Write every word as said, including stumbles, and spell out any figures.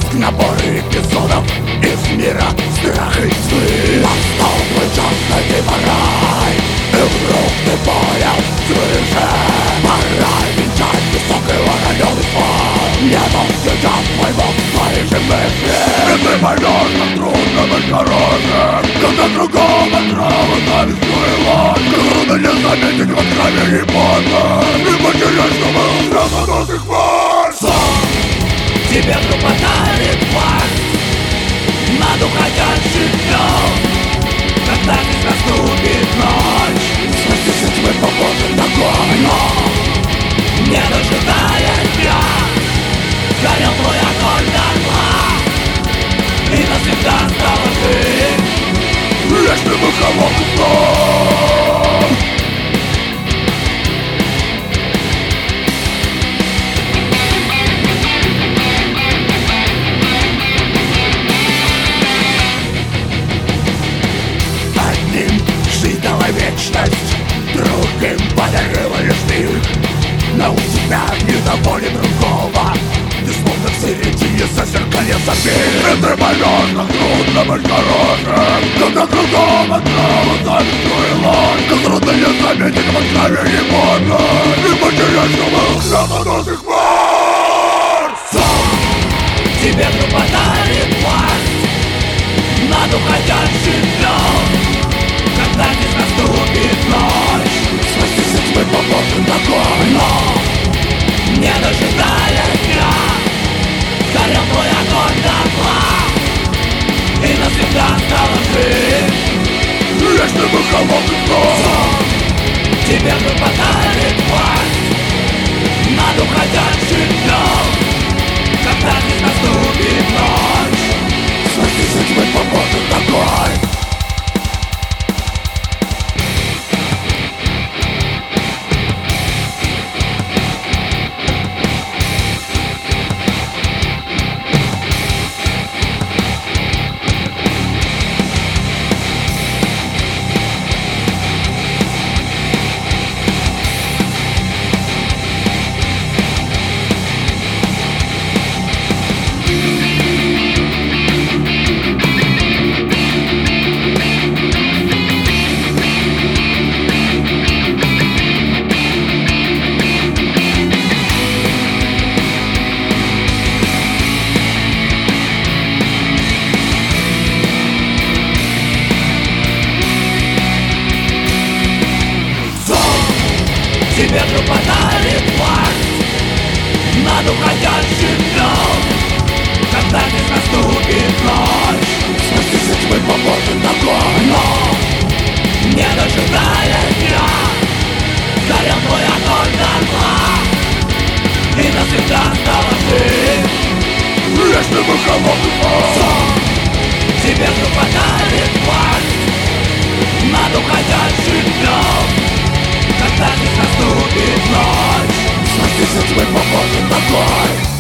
Набор эпизодов из мира страха и тьмы. Настал твой час, найди рай, и вдруг ты понял свыше. Пора венчать высокий вороненый фон. Небо сейчас твоего своей же мысли. И ты поймешь, как трудно быть хорошим, когда другого трава зависть твоего. Как трудно не заметить в откровении подло и потерять, что был связан до сих пор. Сон тебе вдруг подарит власть над уходящим днем, когда здесь наступит ночь. Спастись от тьмы поможет ногой, но не дожидаясь дня горел твой огонь дотла, и навсегда стала ты вечным и холодным сном. Жизнь дала вечность, другим подарила лишь мир. Но у тебя не доволен другого, ты словно в середине зазеркалья забит. И ты поймешь, как трудно быть хорошим, когда другого трава зависть твоего. Как трудно не заметить в откровении подло и потерять, что был связан до сих пор. Сон тебе вдруг подарит власть над уходящим днем, когда здесь наступит ночь. Спастись от тьмы поможет ногой, но не дожидаясь дня горел твой огонь дотла, и навсегда стала ты вечным и холодным сном. Тебе вдруг подарит власть над уходящим днем, когда здесь наступит ночь. Спастись от тьмы поможет ногой. Тебе вдруг подарит власть над уходящим днем, когда здесь наступит ночь. Спастись от тьмы поможет ногой, но не дожидаясь дня горел твой огонь дотла, и навсегда стала ты вечным и холодным сном. Тебе вдруг подарит власть над уходящим днем, когда здесь наступит ночь. Спастись от тьмы поможет ногой.